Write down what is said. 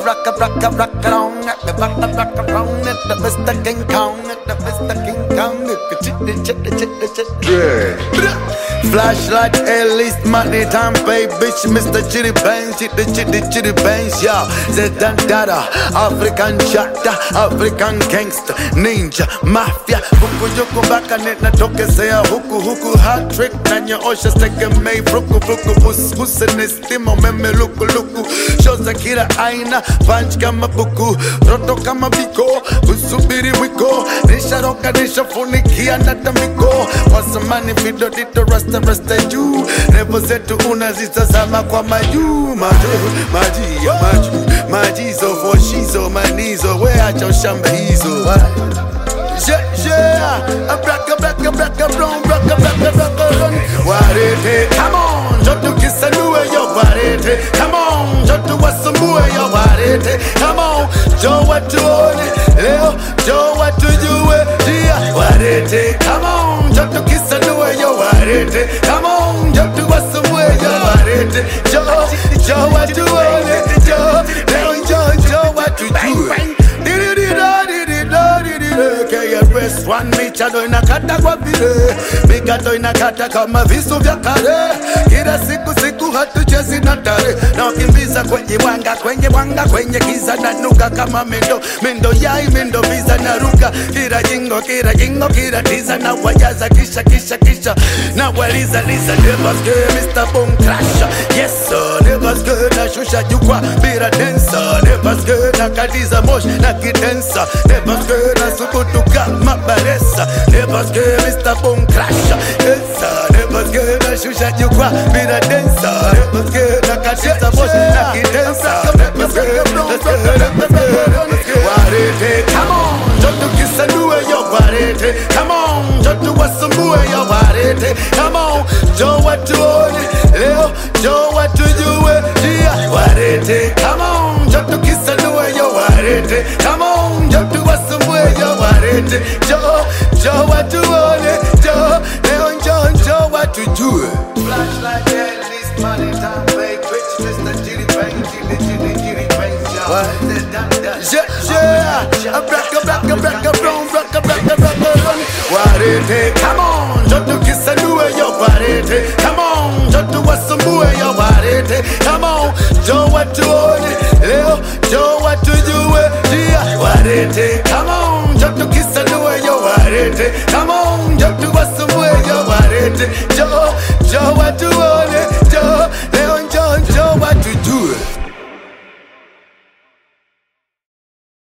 on at the rock on at the Mr. King Kong at the Mr. King Kong at the flashlight, at least money time, baby, bitch, Mr. Chitty Bangs, chitty bangs, y'all. Said Dandada, African chatta, African gangster, ninja, mafia. Huku yuku baka nina toke sea huku hat trick. Nanya osha steke mei fruku Usi nistimo meme luku Shoza kila aina, punch kama buku Roto kama biko, usubiri wiko Nisha roka nisha funikia natamiko Wasamani video dito rasta you. Never said to unazita sama kwa maju Majizo for shizo manizo Wea cho shamba hizo Yeah, braka brown Warete, come on, jotu kisanue yo warete Come on, jotu wasumue yo warete Come on, jo watu one, leo, jo watu jue Dia, warete, come on, jotu kisanue yo warete Come on, jotu wasumue yo warete Jo watu one, leo, jo watu jue KRS One michado inakata kwa vile Migato inakata kama visu vya kare Kila siku hatuchezi na tare Na wakimbiza kwenye wanga Kwenye giza na nuka kama Mendo yai mendo visa na ruka Kira jingo kira tiza Na wajaza kisha Na waliza Never scared Mr. Boom Crasher Yes sir, never scared na shusha jukwa Bira dancer, never scared na kadiza mosh na kidensa Never scared na sukutuka mabaresa Never scared Mr. Boom Crasher Yes sir, never scared na shusha jukwa Bira dancer, never scared na kadiza mosh na kidensa Never scared Warete, come on, jotu kisanue yo warete Come on, jotu wasumue yo warete Come on, jo watu one, leo, jo watu jue Dia, warete, come on, jotu kisanue yo warete Come on, jotu wasumue yo warete Jo watu one, leo, jo watu jue Flashlight, at least money time, babe, bitch, Mr. Chitty Bang, chitty bang, y'all Yeah, braka brown Warete, come on, jotu kisanue yo warete Come on, jotu wasumue yo warete Come on, jo watu